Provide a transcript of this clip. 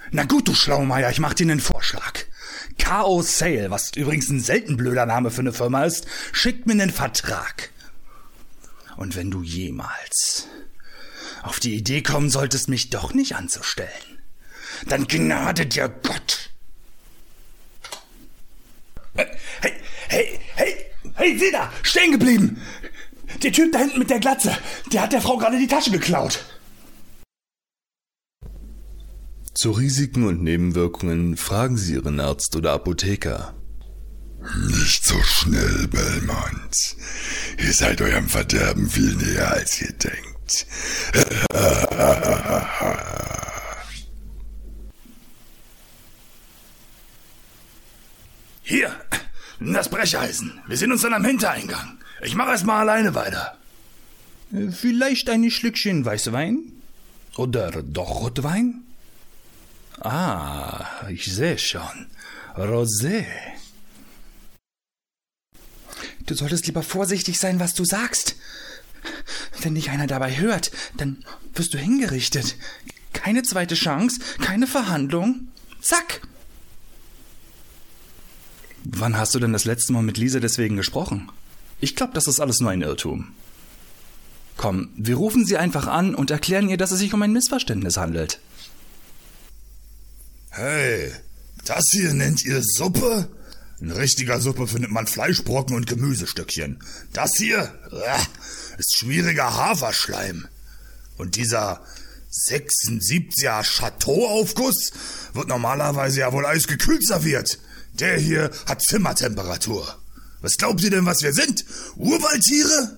Na gut, du Schlaumeier, ich mach dir nen Vorschlag. K.O. Sale, was übrigens ein selten blöder Name für eine Firma ist, schickt mir nen Vertrag. Und wenn du jemals auf die Idee kommen solltest, mich doch nicht anzustellen, dann gnade dir Gott. Hey, sieh da, stehen geblieben. Der Typ da hinten mit der Glatze, der hat der Frau gerade die Tasche geklaut. Zu Risiken und Nebenwirkungen fragen Sie Ihren Arzt oder Apotheker. Nicht so schnell, Belmont. Ihr seid eurem Verderben viel näher, als ihr denkt. Hier, das Brecheisen. Wir sind uns dann am Hintereingang. Ich mache erst mal alleine weiter. Vielleicht ein Schlückchen Weißwein? Oder doch Rotwein? Ah, ich sehe schon. Rosé. Du solltest lieber vorsichtig sein, was du sagst. Wenn dich einer dabei hört, dann wirst du hingerichtet. Keine zweite Chance, keine Verhandlung. Zack! Wann hast du denn das letzte Mal mit Lisa deswegen gesprochen? Ich glaube, das ist alles nur ein Irrtum. Komm, wir rufen sie einfach an und erklären ihr, dass es sich um ein Missverständnis handelt. Hey, das hier nennt ihr Suppe? In richtiger Suppe findet man Fleischbrocken und Gemüsestückchen. Das hier ist schwieriger Haferschleim. Und dieser 76er Chateau-Aufguss wird normalerweise ja wohl eisgekühlt serviert. Der hier hat Zimmertemperatur. Was glaubt ihr denn, was wir sind? Urwaldtiere?